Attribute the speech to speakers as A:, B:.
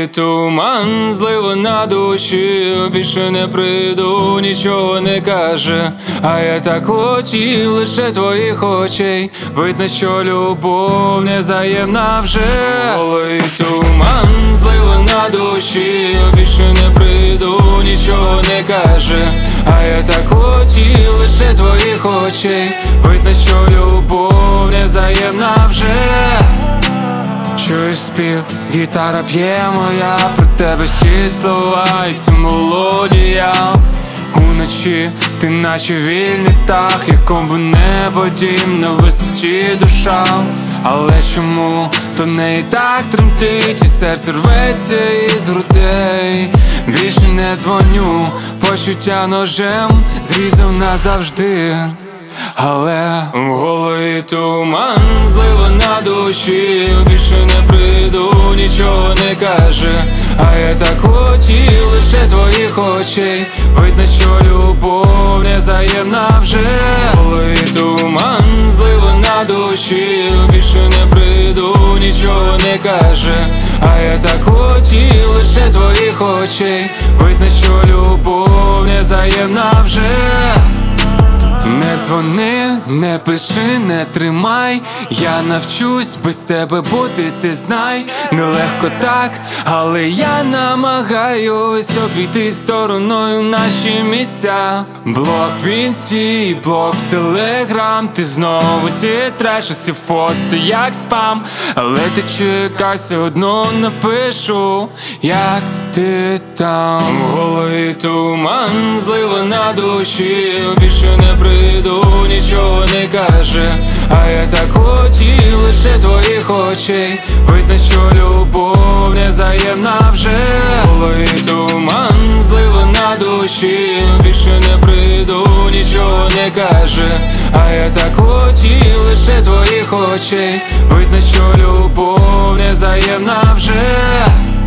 A: туман, злива на душі, більше не прийду, нічого не каже. А я так хотів лише твоїх очей. Видно, що любов невзаємна вже. Голий туман, злива на душі, більше не прийду, нічого не каже. А я так хотів лише твоїх очей. Видно, що любов невзаємна вже. Чуєш спів, гітара п'є моя, про тебе всі слова і ця мелодія. Уночі ти наче вільний птах, якому небо дім на висоті душа. Але чому то не і так тремтить, і серце рветься із грудей. Більше не дзвоню, почуття ножем зрізав назавжди. Але в голові туман, злива на душі, більше не прийду, нічого не каже. А я так хотів лише твоїх очей. Видно, що любов невзаємна вже. В голові туман, злива на душі, більше не прийду, нічого не каже. А я так хотів лише твоїх очей. Видно, що любов невзаємна вже. Не дзвони, не пиши, не тримай. Я навчусь без тебе бути, ти знай. Нелегко так, але я намагаюсь обійти стороною наші місця. Блок в інсті, блок в телеграм. Ти знову зітреш усі фото як спам. Але ти чекай, все одно напишу, як ти там. В голові туман, злива на душі, більше не прийду, нічого не каже. А я так хотів лише твоїх очей. Видно, що любов невзаємна вже. В голові туман, злива на душі, більше не прийду, нічого не каже. А я так хотів лише твоїх очей. Видно, що любов невзаємна вже.